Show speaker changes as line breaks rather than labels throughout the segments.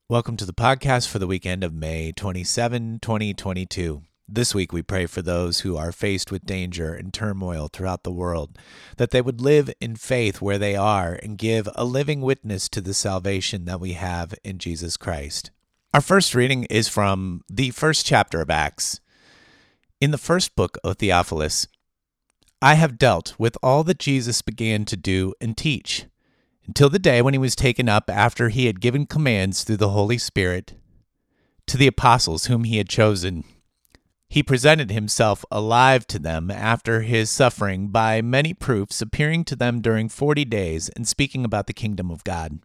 Welcome to the podcast for the weekend of May 27, 2022. This week we pray for those who are faced with danger and turmoil throughout the world, that they would live in faith where they are and give a living witness to the salvation that we have in Jesus Christ. Our first reading is from the first chapter of Acts. In the first book, O Theophilus, I have dealt with all that Jesus began to do and teach, until the day when he was taken up after he had given commands through the Holy Spirit to the apostles whom he had chosen. He presented himself alive to them after his suffering by many proofs, appearing to them during 40 days and speaking about the kingdom of God.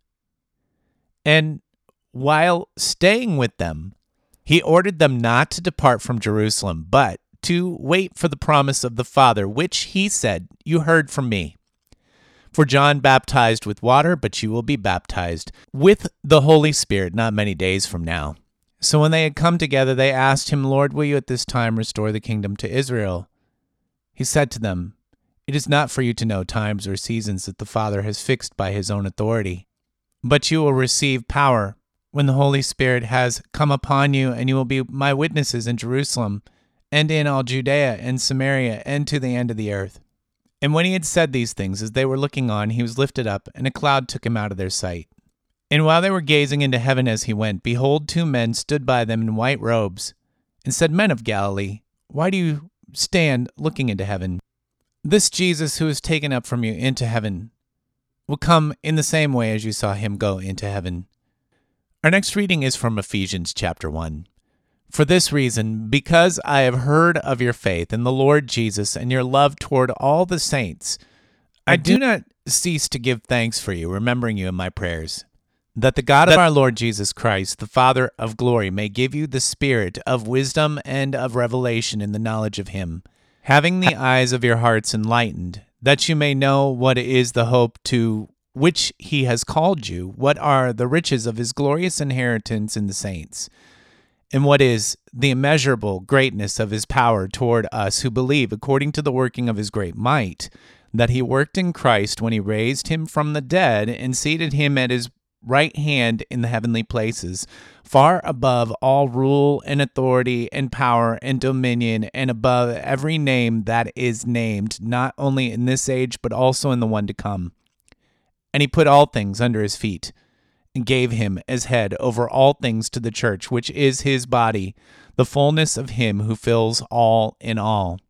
And while staying with them, he ordered them not to depart from Jerusalem, but to wait for the promise of the Father, which he said, "You heard from me. For John baptized with water, but you will be baptized with the Holy Spirit not many days from now." So when they had come together, they asked him, "Lord, will you at this time restore the kingdom to Israel?" He said to them, "It is not for you to know times or seasons that the Father has fixed by his own authority. But you will receive power when the Holy Spirit has come upon you, and you will be my witnesses in Jerusalem and in all Judea and Samaria and to the end of the earth." And when he had said these things, as they were looking on, he was lifted up, and a cloud took him out of their sight. And while they were gazing into heaven as he went, behold, two men stood by them in white robes, and said, "Men of Galilee, why do you stand looking into heaven? This Jesus who is taken up from you into heaven will come in the same way as you saw him go into heaven." Our next reading is from Ephesians chapter 1. "For this reason, because I have heard of your faith in the Lord Jesus and your love toward all the saints, I do not cease to give thanks for you, remembering you in my prayers, that the God of our Lord Jesus Christ, the Father of glory, may give you the spirit of wisdom and of revelation in the knowledge of him, having the eyes of your hearts enlightened, that you may know what is the hope to which he has called you, what are the riches of his glorious inheritance in the saints, and what is the immeasurable greatness of his power toward us who believe, according to the working of his great might, that he worked in Christ when he raised him from the dead and seated him at his right hand in the heavenly places, far above all rule and authority and power and dominion, and above every name that is named, not only in this age but also in the one to come. And he put all things under his feet, and gave him as head over all things to the church, which is his body, the fullness of him who fills all in all.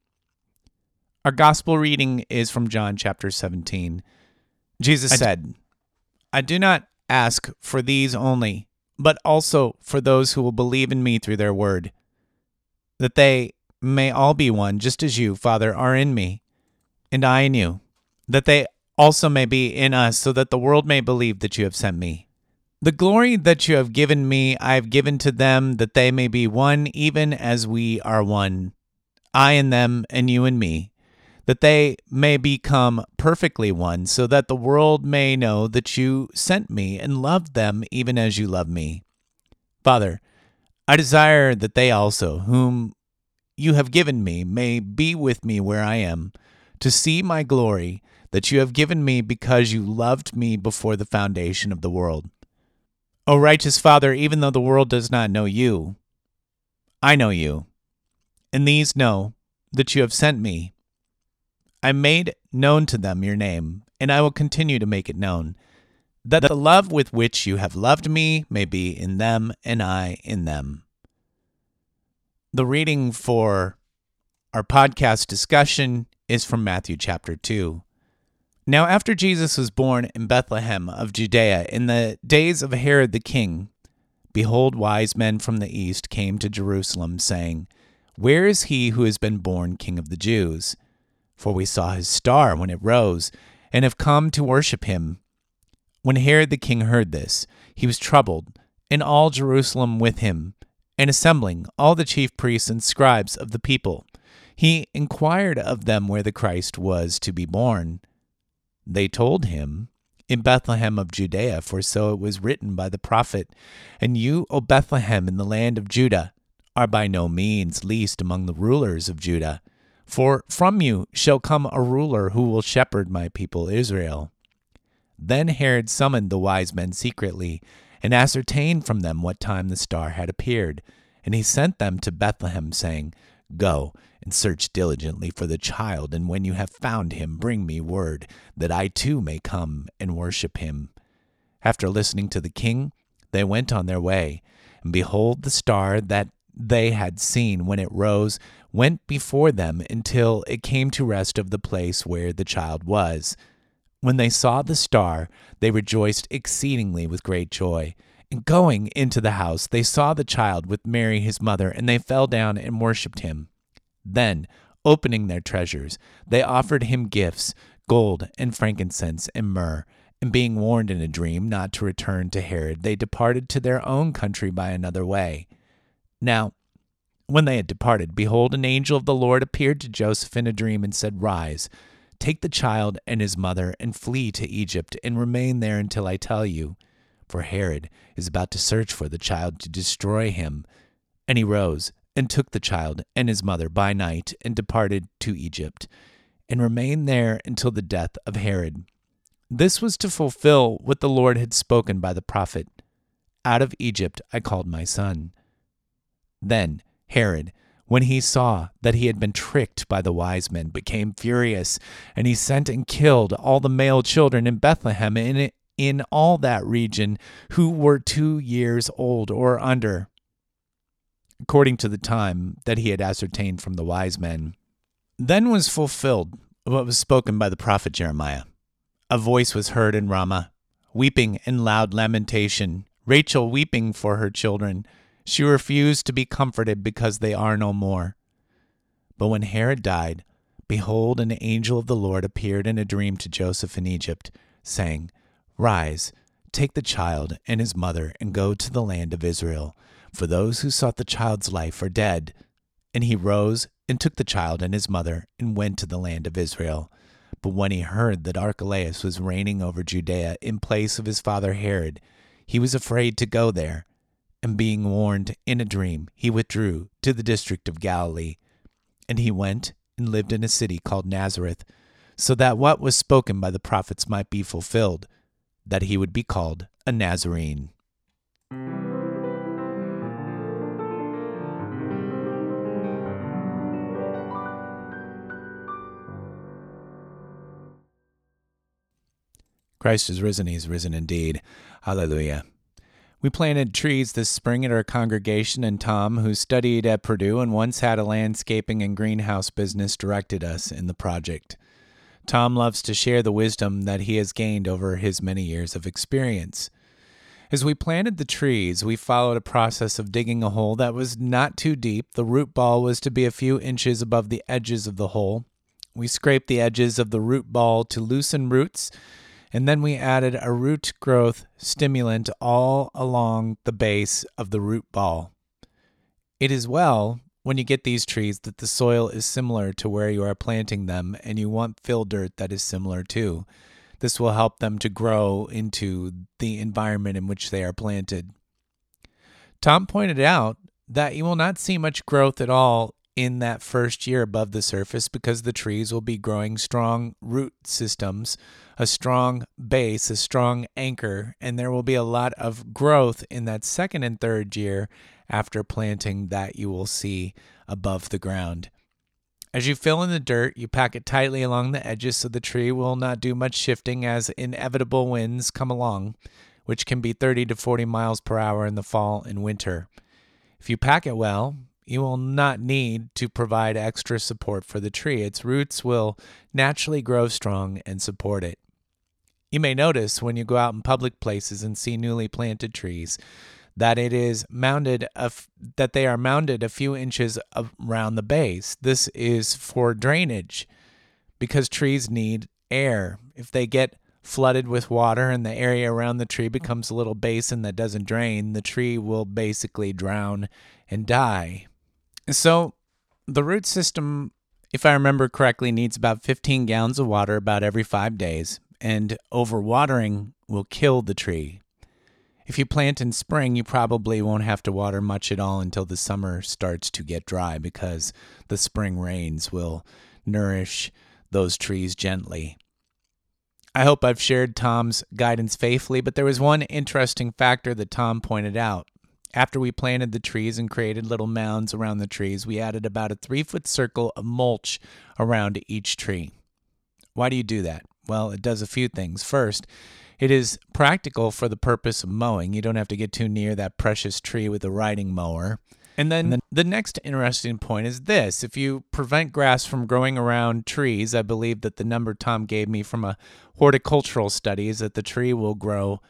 Our gospel reading is from John chapter 17. Jesus said, "I do not ask for these only, but also for those who will believe in me through their word, that they may all be one, just as you, Father, are in me, and I in you, that they also may be in us, so that the world may believe that you have sent me. The glory that you have given me, I have given to them, that they may be one, even as we are one, I in them and you in me, that they may become perfectly one, so that the world may know that you sent me and loved them even as you love me. Father, I desire that they also, whom you have given me, may be with me where I am, to see my glory that you have given me because you loved me before the foundation of the world. O righteous Father, even though the world does not know you, I know you, and these know that you have sent me. I made known to them your name, and I will continue to make it known, that the love with which you have loved me may be in them and I in them." The reading for our podcast discussion is from Matthew chapter 2. Now after Jesus was born in Bethlehem of Judea in the days of Herod the king, behold, wise men from the east came to Jerusalem, saying, "Where is he who has been born King of the Jews? For we saw his star when it rose, and have come to worship him." When Herod the king heard this, he was troubled, and all Jerusalem with him. And assembling all the chief priests and scribes of the people, he inquired of them where the Christ was to be born. They told him, "In Bethlehem of Judea, for so it was written by the prophet, and you, O Bethlehem, in the land of Judah, are by no means least among the rulers of Judah. For from you shall come a ruler who will shepherd my people Israel." Then Herod summoned the wise men secretly, and ascertain from them what time the star had appeared. And he sent them to Bethlehem, saying, Go and search diligently for the child, and when you have found him, bring me word, that I too may come and worship him. After listening to the king, they went on their way, and behold, the star that they had seen when it rose went before them until it came to rest of the place where the child was. When they saw the star, they rejoiced exceedingly with great joy. And going into the house, they saw the child with Mary his mother, and they fell down and worshipped him. Then, opening their treasures, they offered him gifts, gold and frankincense and myrrh. And being warned in a dream not to return to Herod, they departed to their own country by another way. Now, when they had departed, behold, an angel of the Lord appeared to Joseph in a dream and said, Rise, take the child and his mother, and flee to Egypt, and remain there until I tell you. For Herod is about to search for the child to destroy him. And he rose, and took the child and his mother by night, and departed to Egypt, and remained there until the death of Herod. This was to fulfill what the Lord had spoken by the prophet, Out of Egypt I called my son. Then Herod, when he saw that he had been tricked by the wise men, became furious, and he sent and killed all the male children in Bethlehem and in all that region who were 2 years old or under, according to the time that he had ascertained from the wise men. Then was fulfilled what was spoken by the prophet Jeremiah. A voice was heard in Ramah, weeping and loud lamentation, Rachel weeping for her children. She refused to be comforted because they are no more. But when Herod died, behold, an angel of the Lord appeared in a dream to Joseph in Egypt, saying, Rise, take the child and his mother, and go to the land of Israel, for those who sought the child's life are dead. And he rose and took the child and his mother, and went to the land of Israel. But when he heard that Archelaus was reigning over Judea in place of his father Herod, he was afraid to go there. And being warned in a dream, he withdrew to the district of Galilee. And he went and lived in a city called Nazareth, so that what was spoken by the prophets might be fulfilled, that he would be called a Nazarene. Christ is risen, he is risen indeed. Hallelujah. We planted trees this spring at our congregation, and Tom, who studied at Purdue and once had a landscaping and greenhouse business, directed us in the project. Tom loves to share the wisdom that he has gained over his many years of experience. As we planted the trees, we followed a process of digging a hole that was not too deep. The root ball was to be a few inches above the edges of the hole. We scraped the edges of the root ball to loosen roots, and then we added a root growth stimulant all along the base of the root ball. It is well, when you get these trees, that the soil is similar to where you are planting them, and you want fill dirt that is similar too. This will help them to grow into the environment in which they are planted. Tom pointed out that you will not see much growth at all in that first year above the surface because the trees will be growing strong root systems, a strong base, a strong anchor, and there will be a lot of growth in that second and third year after planting that you will see above the ground. As you fill in the dirt, you pack it tightly along the edges so the tree will not do much shifting as inevitable winds come along, which can be 30 to 40 miles per hour in the fall and winter. If you pack it well, you will not need to provide extra support for the tree. Its roots will naturally grow strong and support it. You may notice when you go out in public places and see newly planted trees that they are mounded a few inches around the base. This is for drainage because trees need air. If they get flooded with water and the area around the tree becomes a little basin that doesn't drain, the tree will basically drown and die. So the root system, if I remember correctly, needs about 15 gallons of water about every 5 days, and overwatering will kill the tree. If you plant in spring, you probably won't have to water much at all until the summer starts to get dry because the spring rains will nourish those trees gently. I hope I've shared Tom's guidance faithfully, but there was one interesting factor that Tom pointed out. After we planted the trees and created little mounds around the trees, we added about a 3-foot circle of mulch around each tree. Why do you do that? Well, it does a few things. First, it is practical for the purpose of mowing. You don't have to get too near that precious tree with a riding mower. And then the next interesting point is this. If you prevent grass from growing around trees, I believe that the number Tom gave me from a horticultural study is that the tree will grow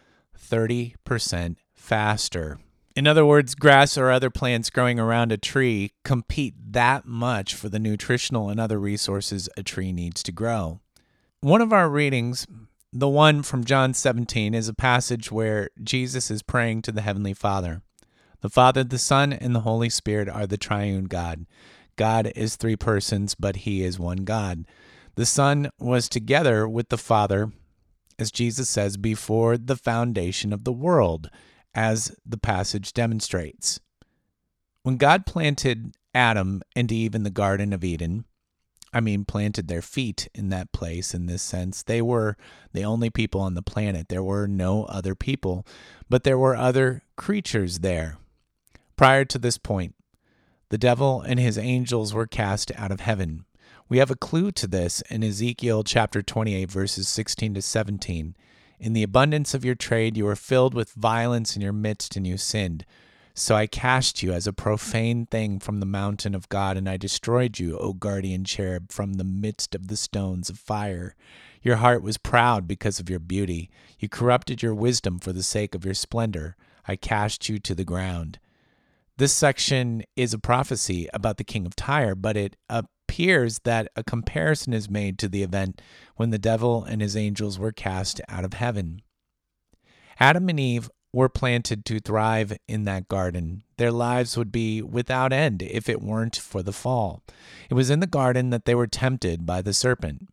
30% faster. In other words, grass or other plants growing around a tree compete that much for the nutritional and other resources a tree needs to grow. One of our readings, the one from John 17, is a passage where Jesus is praying to the Heavenly Father. The Father, the Son, and the Holy Spirit are the triune God. God is 3 persons, but He is one God. The Son was together with the Father, as Jesus says, before the foundation of the world, as the passage demonstrates. When God planted Adam and Eve in the Garden of Eden, planted their feet in that place in this sense, they were the only people on the planet. There were no other people, but there were other creatures there. Prior to this point, the devil and his angels were cast out of heaven. We have a clue to this in Ezekiel chapter 28, verses 16 to 17. In the abundance of your trade, you were filled with violence in your midst, and you sinned. So I cast you as a profane thing from the mountain of God, and I destroyed you, O guardian cherub, from the midst of the stones of fire. Your heart was proud because of your beauty. You corrupted your wisdom for the sake of your splendor. I cast you to the ground. This section is a prophecy about the king of Tyre, but it appears that a comparison is made to the event when the devil and his angels were cast out of heaven. Adam and Eve were planted to thrive in that garden. Their lives would be without end if it weren't for the fall. It was in the garden that they were tempted by the serpent.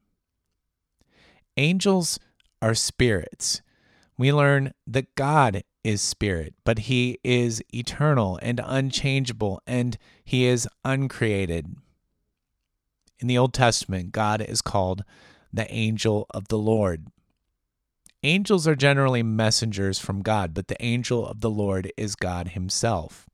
Angels are spirits. We learn that God is spirit, but He is eternal and unchangeable, and He is uncreated. In the Old Testament, God is called the angel of the Lord. Angels are generally messengers from God, but the angel of the Lord is God Himself.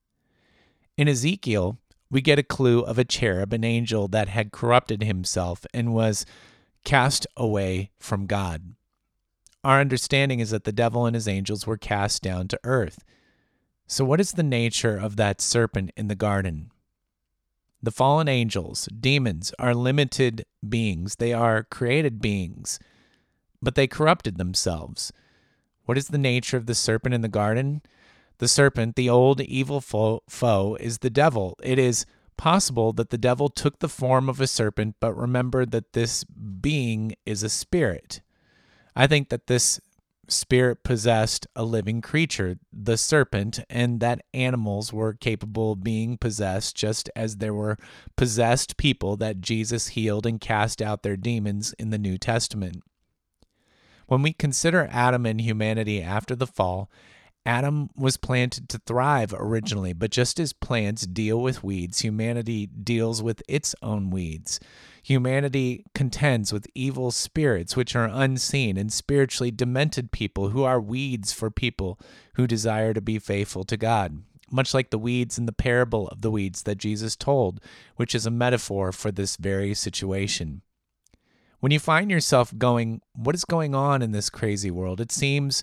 In Ezekiel, we get a clue of a cherub, an angel that had corrupted himself and was cast away from God. Our understanding is that the devil and his angels were cast down to earth. So what is the nature of that serpent in the garden? The fallen angels, demons, are limited beings. They are created beings, but they corrupted themselves. What is the nature of the serpent in the garden? The serpent, the old evil foe, is the devil. It is possible that the devil took the form of a serpent, but remember that this being is a spirit. I think that this spirit possessed a living creature, the serpent, and that animals were capable of being possessed just as there were possessed people that Jesus healed and cast out their demons in the New Testament. When we consider Adam and humanity after the fall, Adam was planted to thrive originally, but just as plants deal with weeds, humanity deals with its own weeds. Humanity contends with evil spirits which are unseen and spiritually demented people who are weeds for people who desire to be faithful to God, much like the weeds in the parable of the weeds that Jesus told, which is a metaphor for this very situation. When you find yourself going, what is going on in this crazy world? It seems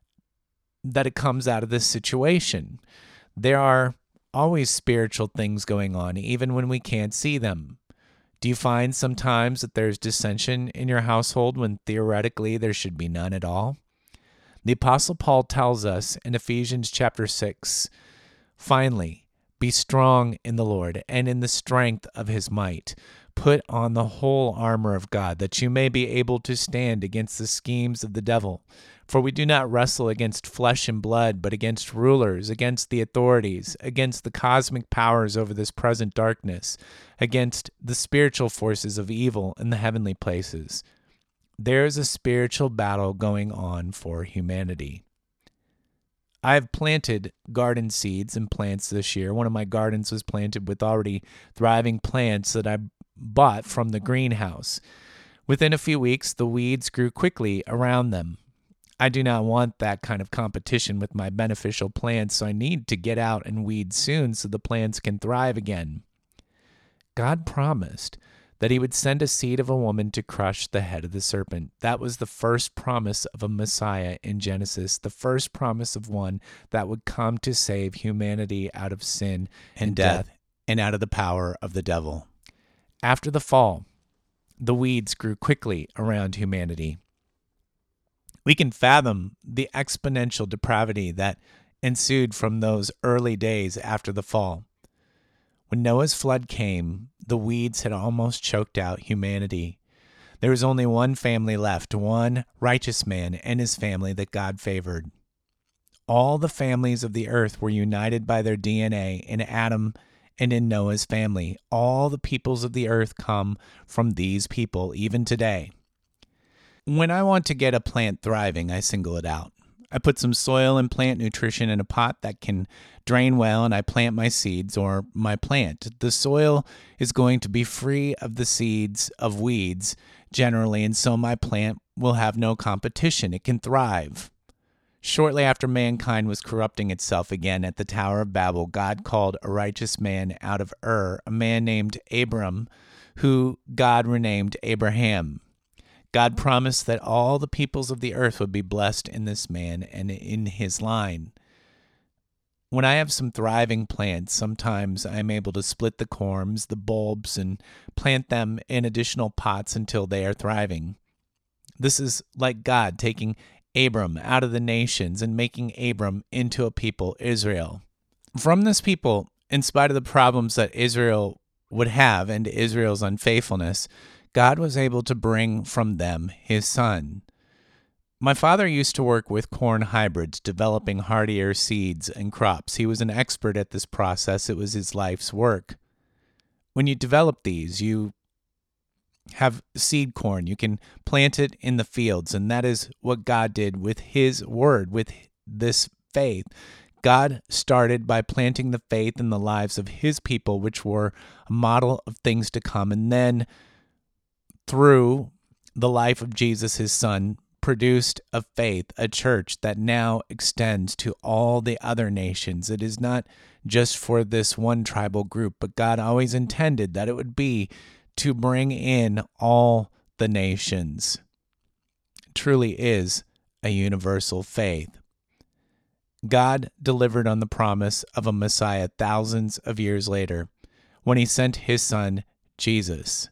that it comes out of this situation. There are always spiritual things going on, even when we can't see them. Do you find sometimes that there's dissension in your household when theoretically there should be none at all? The Apostle Paul tells us in Ephesians chapter 6, finally, be strong in the Lord and in the strength of His might. Put on the whole armor of God, that you may be able to stand against the schemes of the devil. For we do not wrestle against flesh and blood, but against rulers, against the authorities, against the cosmic powers over this present darkness, against the spiritual forces of evil in the heavenly places. There is a spiritual battle going on for humanity. I have planted garden seeds and plants this year. One of my gardens was planted with already thriving plants that I bought from the greenhouse. Within a few weeks, the weeds grew quickly around them. I do not want that kind of competition with my beneficial plants, so I need to get out and weed soon so the plants can thrive again. God promised that he would send a seed of a woman to crush the head of the serpent. That was the first promise of a Messiah in Genesis, the first promise of one that would come to save humanity out of sin and death and out of the power of the devil. After the fall, the weeds grew quickly around humanity. We can fathom the exponential depravity that ensued from those early days after the fall. When Noah's flood came, the weeds had almost choked out humanity. There was only one family left, one righteous man and his family that God favored. All the families of the earth were united by their DNA in Adam and in Noah's family. All the peoples of the earth come from these people, even today. When I want to get a plant thriving, I single it out. I put some soil and plant nutrition in a pot that can drain well, and I plant my seeds or my plant. The soil is going to be free of the seeds of weeds generally, and so my plant will have no competition. It can thrive. Shortly after mankind was corrupting itself again at the Tower of Babel, God called a righteous man out of Ur, a man named Abram, who God renamed Abraham. God promised that all the peoples of the earth would be blessed in this man and in his line. When I have some thriving plants, sometimes I'm able to split the corms, the bulbs, and plant them in additional pots until they are thriving. This is like God taking Abram out of the nations and making Abram into a people, Israel. From this people, in spite of the problems that Israel would have and Israel's unfaithfulness, God was able to bring from them his son. My father used to work with corn hybrids, developing hardier seeds and crops. He was an expert at this process. It was his life's work. When you develop these, you have seed corn. You can plant it in the fields, and that is what God did with his word, with this faith. God started by planting the faith in the lives of his people, which were a model of things to come, and then through the life of Jesus, his son, produced a faith, a church that now extends to all the other nations. It is not just for this one tribal group, but God always intended that it would be to bring in all the nations. It truly is a universal faith. God delivered on the promise of a Messiah thousands of years later when he sent his son, Jesus.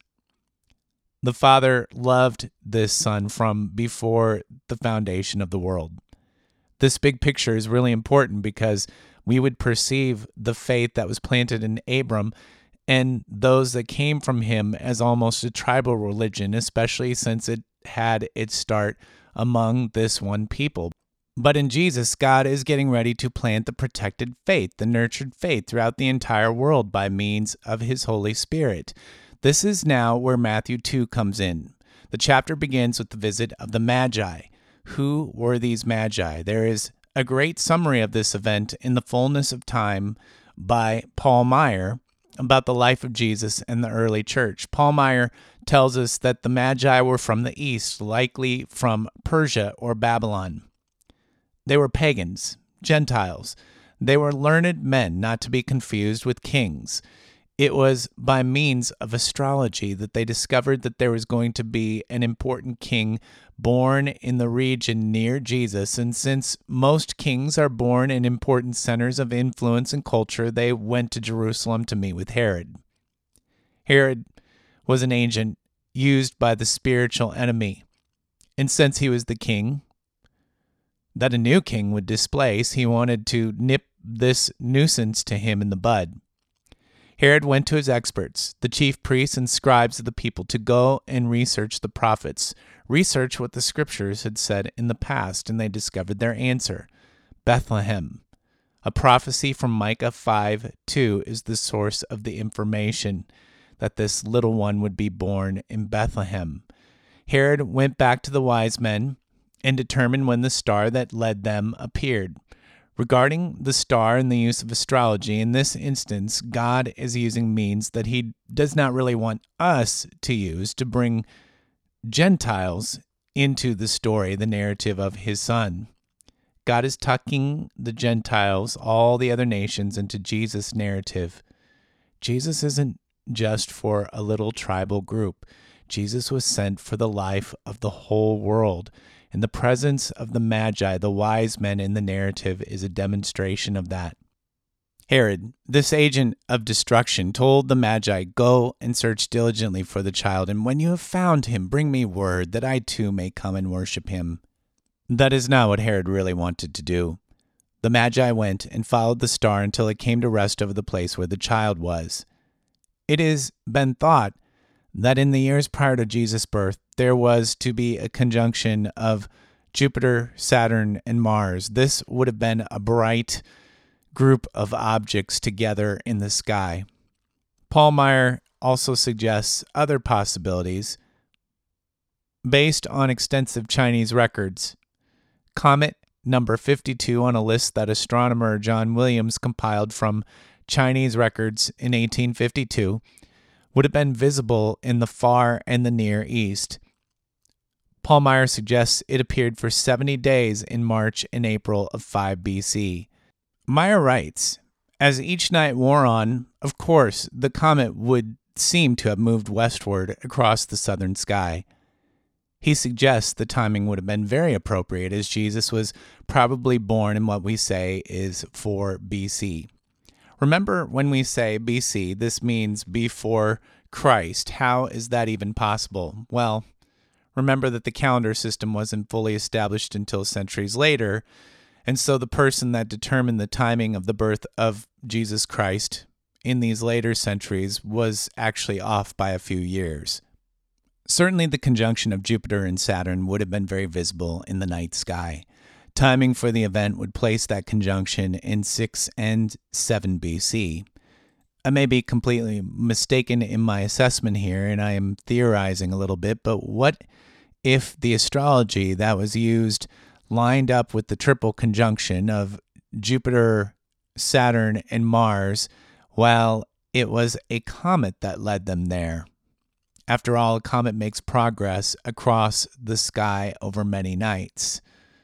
The Father loved this Son from before the foundation of the world. This big picture is really important because we would perceive the faith that was planted in Abram and those that came from him as almost a tribal religion, especially since it had its start among this one people. But in Jesus, God is getting ready to plant the protected faith, the nurtured faith throughout the entire world by means of his Holy Spirit. This is now where Matthew 2 comes in. The chapter begins with the visit of the Magi. Who were these Magi? There is a great summary of this event in the fullness of time by Paul Maier about the life of Jesus and the early church. Paul Maier tells us that the Magi were from the east, likely from Persia or Babylon. They were pagans, Gentiles. They were learned men, not to be confused with kings. It was by means of astrology that they discovered that there was going to be an important king born in the region near Jesus, and since most kings are born in important centers of influence and culture, they went to Jerusalem to meet with Herod. Herod was an agent used by the spiritual enemy, and since he was the king that a new king would displace, he wanted to nip this nuisance to him in the bud. Herod went to his experts, the chief priests and scribes of the people, to go and research the prophets, research what the scriptures had said in the past, and they discovered their answer. Bethlehem. A prophecy from Micah 5:2 is the source of the information that this little one would be born in Bethlehem. Herod went back to the wise men and determined when the star that led them appeared. Regarding the star and the use of astrology, in this instance, God is using means that he does not really want us to use to bring Gentiles into the story, the narrative of his son. God is tucking the Gentiles, all the other nations, into Jesus' narrative. Jesus isn't just for a little tribal group. Jesus was sent for the life of the whole world. And the presence of the Magi, the wise men in the narrative, is a demonstration of that. Herod, this agent of destruction, told the Magi, "Go and search diligently for the child, and when you have found him, bring me word that I too may come and worship him." That is not what Herod really wanted to do. The Magi went and followed the star until it came to rest over the place where the child was. It has been thought that in the years prior to Jesus' birth, there was to be a conjunction of Jupiter, Saturn, and Mars. This would have been a bright group of objects together in the sky. Paul Meier also suggests other possibilities based on extensive Chinese records. Comet number 52 on a list that astronomer John Williams compiled from Chinese records in 1852 would have been visible in the far and the Near East. Paul Meier suggests it appeared for 70 days in March and April of 5 BC. Meier writes, as each night wore on, of course, the comet would seem to have moved westward across the southern sky. He suggests the timing would have been very appropriate, as Jesus was probably born in what we say is 4 BC. Remember, when we say BC, this means before Christ. How is that even possible? Well, remember that the calendar system wasn't fully established until centuries later, and so the person that determined the timing of the birth of Jesus Christ in these later centuries was actually off by a few years. Certainly the conjunction of Jupiter and Saturn would have been very visible in the night sky. Timing for the event would place that conjunction in 6 and 7 BC. I may be completely mistaken in my assessment here, and I am theorizing a little bit, but what if the astrology that was used lined up with the triple conjunction of Jupiter, Saturn, and Mars, while it was a comet that led them there? After all, a comet makes progress across the sky over many nights.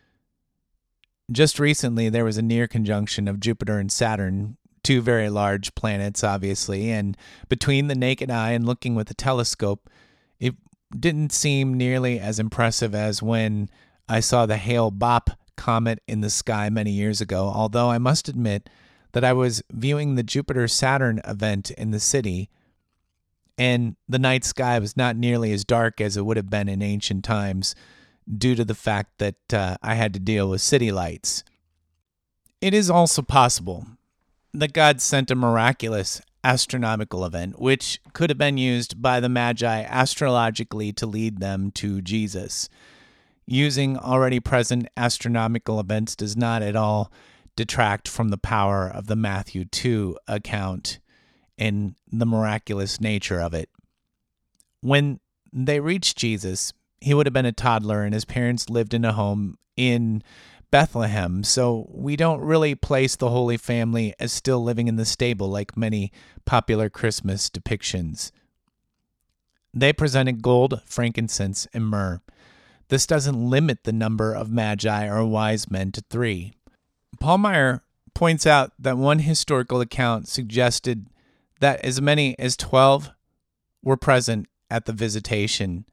Just recently, there was a near conjunction of Jupiter and Saturn, two very large planets, obviously, and between the naked eye and looking with a telescope, it didn't seem nearly as impressive as when I saw the Hale-Bopp comet in the sky many years ago, although I must admit that I was viewing the Jupiter-Saturn event in the city, and the night sky was not nearly as dark as it would have been in ancient times due to the fact that I had to deal with city lights. It is also possible that God sent a miraculous astronomical event, which could have been used by the Magi astrologically to lead them to Jesus. Using already present astronomical events does not at all detract from the power of the Matthew 2 account and the miraculous nature of it. When they reached Jesus, he would have been a toddler, and his parents lived in a home in Bethlehem, so we don't really place the Holy Family as still living in the stable like many popular Christmas depictions. They presented gold, frankincense, and myrrh. This doesn't limit the number of magi or wise men to 3. Paul Meier points out that one historical account suggested that as many as 12 were present at the visitation.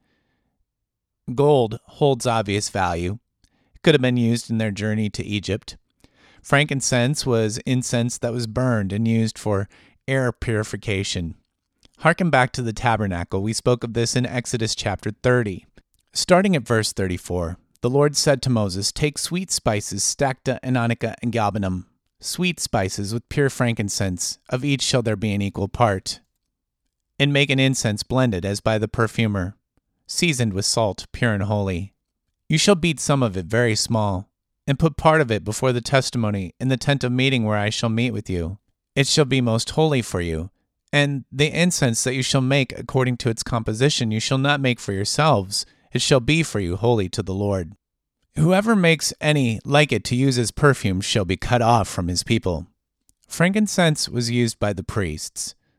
Gold holds obvious value. It could have been used in their journey to Egypt. Frankincense was incense that was burned and used for air purification. Harken back to the tabernacle. We spoke of this in Exodus chapter 30. Starting at verse 34, the Lord said to Moses, "Take sweet spices, stacta, onycha, and galbanum, sweet spices with pure frankincense, of each shall there be an equal part, and make an incense blended as by the perfumer, seasoned with salt, pure and holy. You shall beat some of it very small, and put part of it before the testimony in the tent of meeting where I shall meet with you. It shall be most holy for you. And the incense that you shall make according to its composition you shall not make for yourselves. It shall be for you holy to the Lord. Whoever makes any like it to use as perfume shall be cut off from his people." Frankincense was used by the priests.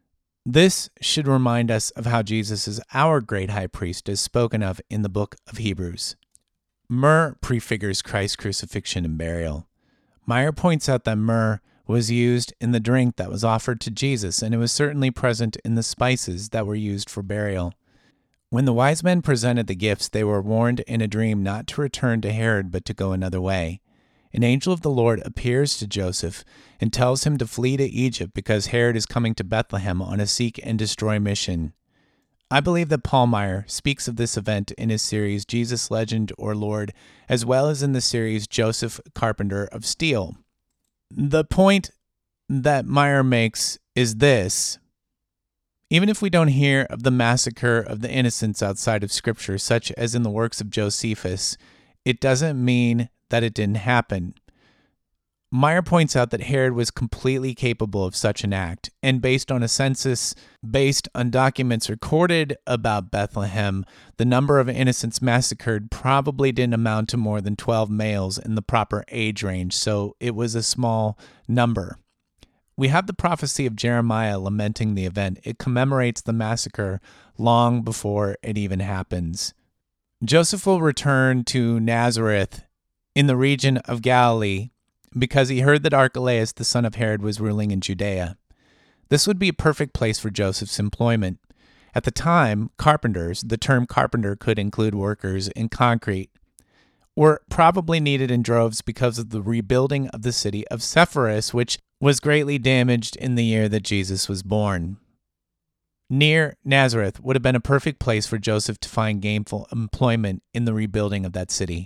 This should remind us of how Jesus is our great high priest as spoken of in the book of Hebrews. Myrrh prefigures Christ's crucifixion and burial. Meyer points out that myrrh was used in the drink that was offered to Jesus, and it was certainly present in the spices that were used for burial. When the wise men presented the gifts, they were warned in a dream not to return to Herod, but to go another way. An angel of the Lord appears to Joseph and tells him to flee to Egypt because Herod is coming to Bethlehem on a seek and destroy mission. I believe that Paul Meyer speaks of this event in his series Jesus Legend or Lord, as well as in the series Joseph Carpenter of Steel. The point that Meyer makes is this: even if we don't hear of the massacre of the innocents outside of Scripture, such as in the works of Josephus, it doesn't mean that it didn't happen. Meyer points out that Herod was completely capable of such an act, and based on a census, based on documents recorded about Bethlehem, the number of innocents massacred probably didn't amount to more than 12 males in the proper age range, so it was a small number. We have the prophecy of Jeremiah lamenting the event. It commemorates the massacre long before it even happens. Joseph will return to Nazareth in the region of Galilee because he heard that Archelaus, the son of Herod, was ruling in Judea. This would be a perfect place for Joseph's employment. At the time, carpenters, the term carpenter could include workers in concrete, were probably needed in droves because of the rebuilding of the city of Sepphoris, which was greatly damaged in the year that Jesus was born. Near Nazareth would have been a perfect place for Joseph to find gainful employment in the rebuilding of that city.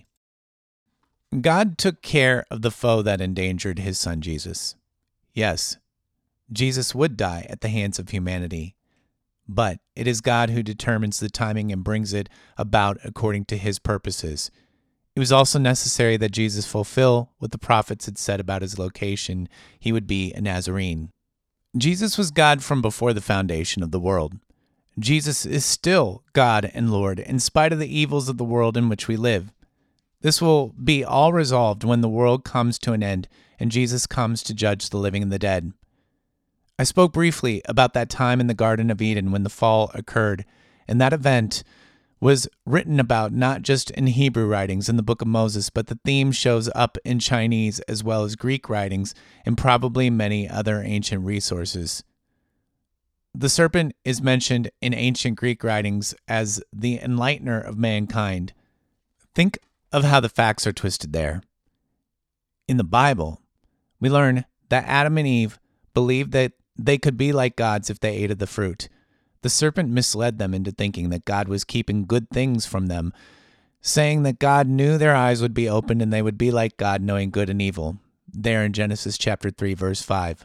God took care of the foe that endangered his son Jesus. Yes, Jesus would die at the hands of humanity, but it is God who determines the timing and brings it about according to his purposes. It was also necessary that Jesus fulfill what the prophets had said about his location. He would be a Nazarene. Jesus was God from before the foundation of the world. Jesus is still God and Lord in spite of the evils of the world in which we live. This will be all resolved when the world comes to an end and Jesus comes to judge the living and the dead. I spoke briefly about that time in the Garden of Eden when the fall occurred, and that event was written about not just in Hebrew writings in the Book of Moses, but the theme shows up in Chinese as well as Greek writings and probably many other ancient resources. The serpent is mentioned in ancient Greek writings as the enlightener of mankind. Think of how the facts are twisted there. In the Bible, we learn that Adam and Eve believed that they could be like gods if they ate of the fruit. The serpent misled them into thinking that God was keeping good things from them, saying that God knew their eyes would be opened and they would be like God, knowing good and evil. There in Genesis chapter 3, verse 5.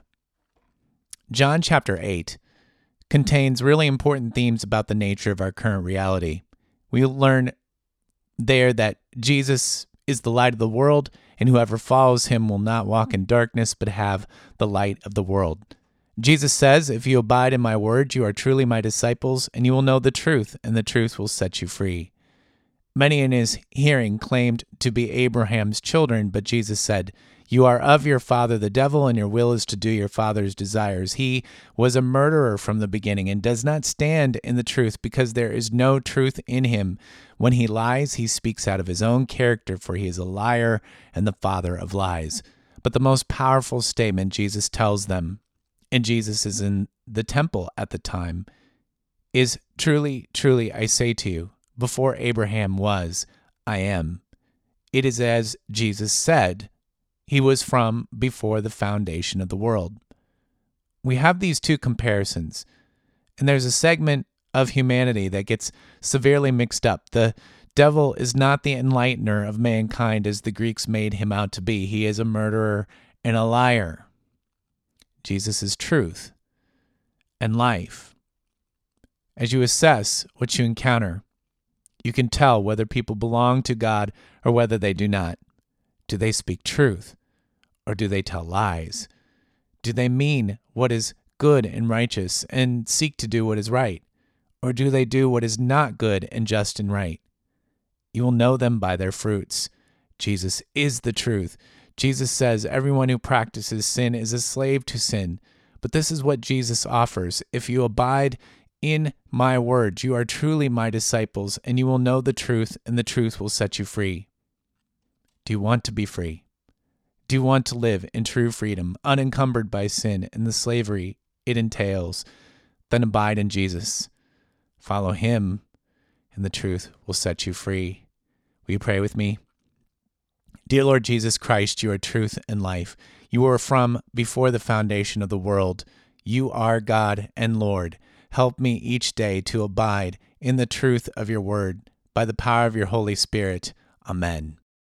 John chapter 8 contains really important themes about the nature of our current reality. We learn there that Jesus is the light of the world, and whoever follows him will not walk in darkness, but have the light of the world. Jesus says, "If you abide in my word, you are truly my disciples, and you will know the truth, and the truth will set you free." Many in his hearing claimed to be Abraham's children, but Jesus said, "You are of your father the devil, and your will is to do your father's desires." He was a murderer from the beginning and does not stand in the truth because there is no truth in him. When he lies, he speaks out of his own character, for he is a liar and the father of lies. But the most powerful statement Jesus tells them, and Jesus is in the temple at the time, is, "Truly, truly, I say to you, before Abraham was, I am." It is as Jesus said. He was from before the foundation of the world. We have these two comparisons, and there's a segment of humanity that gets severely mixed up. The devil is not the enlightener of mankind as the Greeks made him out to be. He is a murderer and a liar. Jesus is truth and life. As you assess what you encounter, you can tell whether people belong to God or whether they do not. Do they speak truth, or do they tell lies? Do they mean what is good and righteous and seek to do what is right, or do they do what is not good and just and right? You will know them by their fruits. Jesus is the truth. Jesus says everyone who practices sin is a slave to sin, But this is what Jesus offers. If you abide in my word, you are truly my disciples, and you will know the truth, and the truth will set you free. Do you want to be free? Do you want to live in true freedom, unencumbered by sin and the slavery it entails? Then abide in Jesus. Follow him, and the truth will set you free. Will you pray with me? Dear Lord Jesus Christ, you are truth and life. You were from before the foundation of the world. You are God and Lord. Help me each day to abide in the truth of your word by the power of your Holy Spirit. Amen.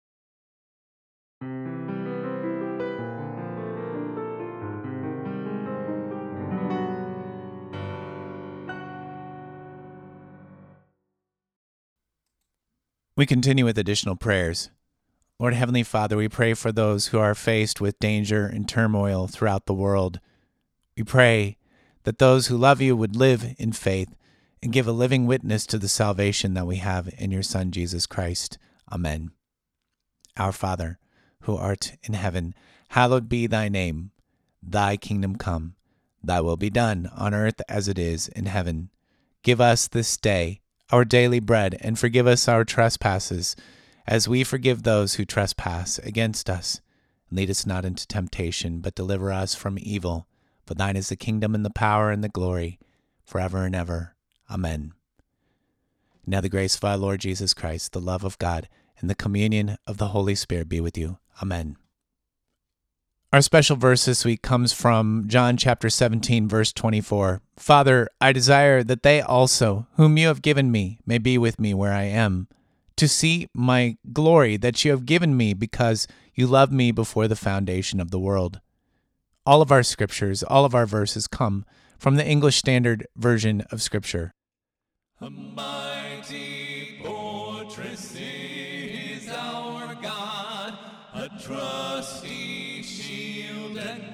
We continue with additional prayers. Lord Heavenly Father, we pray for those who are faced with danger and turmoil throughout the world. We pray that those who love you would live in faith and give a living witness to the salvation that we have in your Son, Jesus Christ. Amen. Our Father, who art in heaven, hallowed be thy name. Thy kingdom come. Thy will be done on earth as it is in heaven. Give us this day our daily bread, and forgive us our trespasses, as we forgive those who trespass against us. And lead us not into temptation, but deliver us from evil. For thine is the kingdom and the power and the glory, forever and ever. Amen. Now the grace of our Lord Jesus Christ, the love of God, and the communion of the Holy Spirit be with you. Amen. Our special verse this week comes from John chapter 17, verse 24. Father, I desire that they also, whom you have given me, may be with me where I am, to see my glory that you have given me because you loved me before the foundation of the world. All of our scriptures, all of our verses come from the English Standard Version of Scripture.
A mighty fortress is our God, a trusty shield and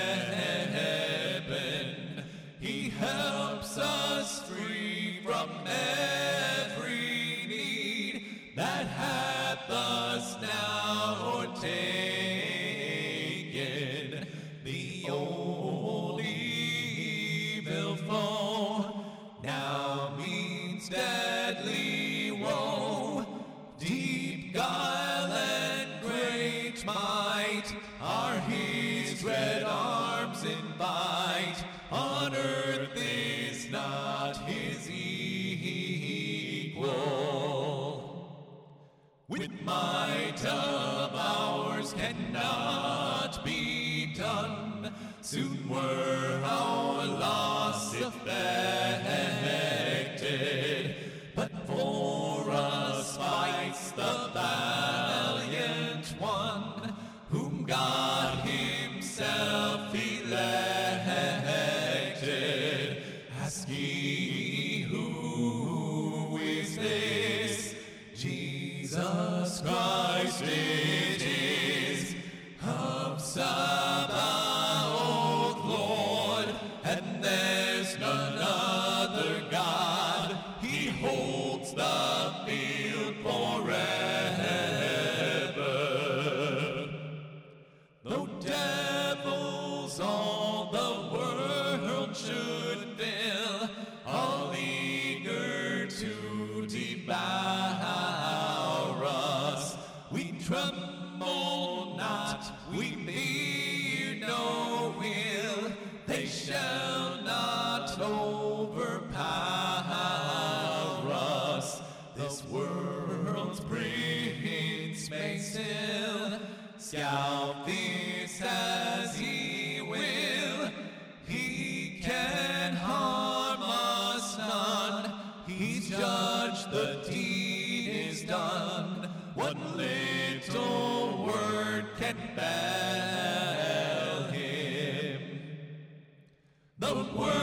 weapon. He helps us free from every need that hath us now o'ertaken. The old evil foe now means deadly woe. Deep guile and great might are his red arms invite. On earth is not his equal. With might of ours cannot be done. Soon were our loss effected. But for us fights the valiant one, whom God himself elected. Ask ye, who is this? Jesus Christ it is, of Sabaoth, Lord, and there's none other God. He holds the field forever. Though devils all the world should fill, all eager to devour us, we tremble not, we fear no ill. They shall not overpower us. This world's prince may still scout this as he will. He can harm us none. He's judged, the deed is done. One little word can fell him. The word